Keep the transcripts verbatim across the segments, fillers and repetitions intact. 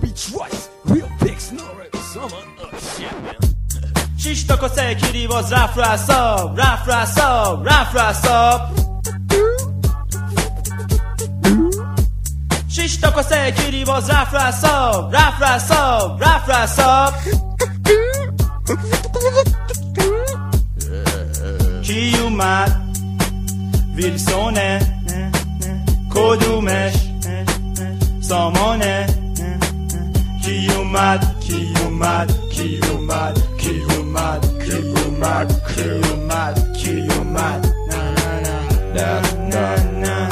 be twice. Real big snorer. Summer. Oh shit, man. شیش تا کسه کیری باز رفت رو اصاب رفت رو اصاب رفت رو اصاب شیش تا کسه کیری باز رفت رو اصاب رفت رو اصاب رفت رو اصاب کی اومد ویلسونه کدومش سامانه کی اومد کی اومد کی اومد کی اومد کی اومد کی اومد کی اومد نه نه نه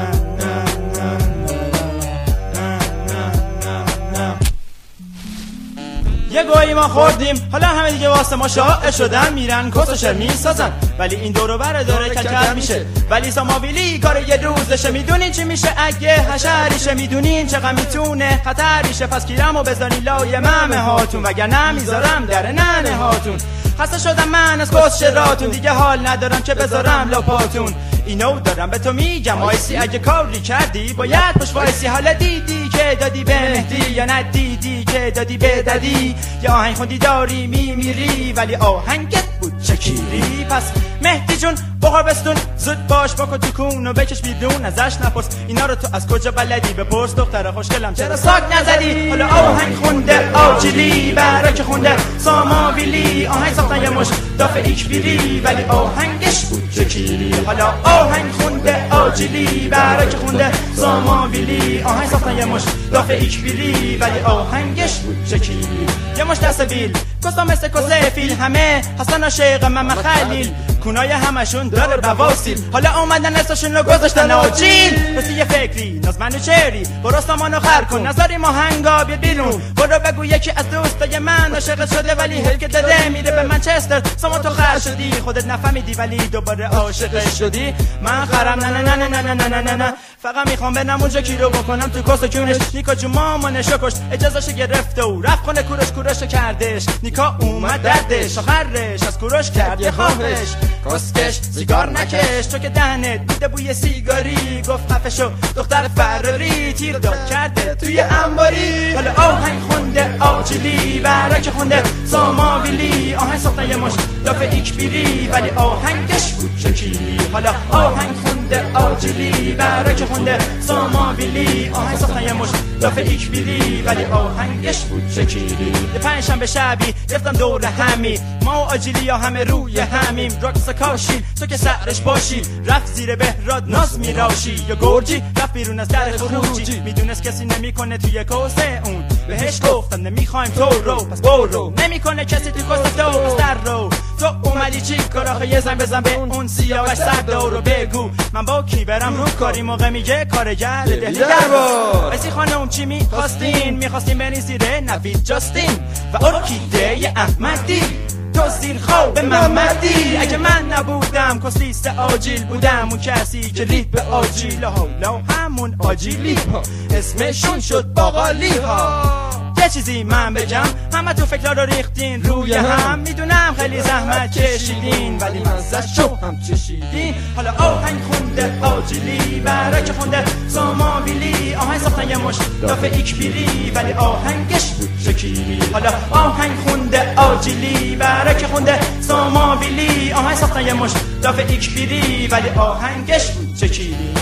یه گویی ما خوردیم حالا همه دیگه واسه ما شائع شدن میرن کس و شر میسازن ولی این دورو بره داره کلکل میشه ولی ساماویلی کار یه روزشه میدونین چی میشه اگه حشریشه میدونین چقدر میتونه خطریشه پس گیرمو بذارین لای ممه هاتون وگرنه میذارم در ننه هاتون خسته شدم من از کس شراتون دیگه حال ندارم که بذارم لاپاتون اینو دارم به تو میگم آیسی اگه کاری کردی باید پشت وایسی حالا دیدی که دادی به مهدی یا ندیدی که دادی به ددی یا آهنگ خوندی داری میمیری ولی آهنگت بود چکیری پس مهدی جون بخوابستون زود باش با کتکون و بکش بیدون ازش نپرس اینا رو تو از کجا بلدی بپرس دختر خوشگلم چرا ساک نزدی حالا آهنگ خونده آجیلی برای که خونده ساماویلی آهنگ ساختن یه مش دافع ایک بیری ولی آهنگش بود چکیری حالا آهنگ خونده آجیلی برای که خونده ساماویلی آهنگ ساختن یه مش دافع ایک بیری ولی آهنگش بود چکیری یه مش دست بیل کسا مثل کسه فیل همه حسن عاشق من خلیل کونای همشون داره بواسیل حالا اومدن اساشون رو گذاشتن آجیل راستی یه فکری ناز منو چری برو سامانو خر کن نظری ماهنگا بیا بیرون برو بگو یکی از دوستای من عاشقت شده ولی هل که داده میره به منچستر سامان تو خر شدی خودت نفهمیدی ولی دوباره عاشقش شدی من خرم نه نه نه نه نه نه نه نه فقط میخوام برم اونجا کی رو بکنم تو کس و کونش نیکا جو مامانشو کشت اجازهشو گرفته و رفت خونه کوروش کوروشو کردش نیکا اومد دردش آخرش از کوروش کرد یه خواهش کسکش سیگار نکش تو که دهنت بوده بوی سیگاری گفت خفشو دختر فراری تیر داد کرده توی انباری حالا آهنگ خونده آجیلی برای که خونده ساماویلی آهنگ ساختن یه مش دافع ایک بیری ولی آهنگش بود چکیری حالا آهنگ خونده آجیلی برای که خونده ساماویلی آهنگ ساختن یه مش دافع ایک بیری ولی آهنگش بود چکیری یه پنجشنبه شبی رفتم دور همی ما و آجیلی ها همه روی همیم راکس کاشی تو که سرش باشی رفت زیر بهراد ناز میراشی یا گرجی رفت بیرون از در خروجی میدونست کسی نمیکنه توی کوسه اون بهش گفتم نمیخوایم تو رو پس برو نمیکنه کسی توی کوسه تو پس در رو تو اومدی چی کار آخه یه زن بزن به اون سیاوش سرد رو بگو من با کی برم رو کاری موقع میگه کارگر دهلی در باز اسی خانم چی میخواستین میخواستین برین زیر نوید جاستین و ارکیده احمدی تو زیر خواب محمدی اگه من نبودم کسلیست آجیل بودم اون کسی که رید به آجیل حالا همون آجیلی ها اسمشون شد باقالی ها یه چیزی من بگم همه تو فکرها رو ریختین روی هم میدونم خیلی زحمت کشیدین ولی مزه‌شو هم چشیدین حالا آهنگ خونده آجیلی برای که خونده ساماویلی آهنگ ساختن یه مش دافع ایک بیری ولی آهنگش بود چکیری حالا آهنگ خونده آجیلی برای که خونده ساماویلی آهنگ ساختن یه مش دافع ایک بیری ولی آهنگش بود چکیری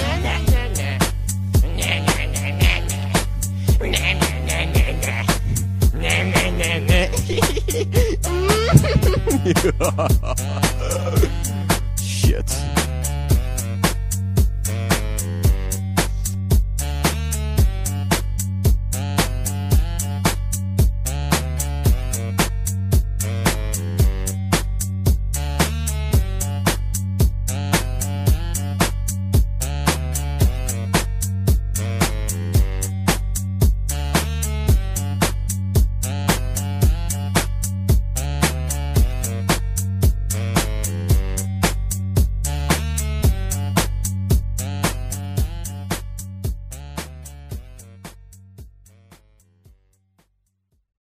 Shit.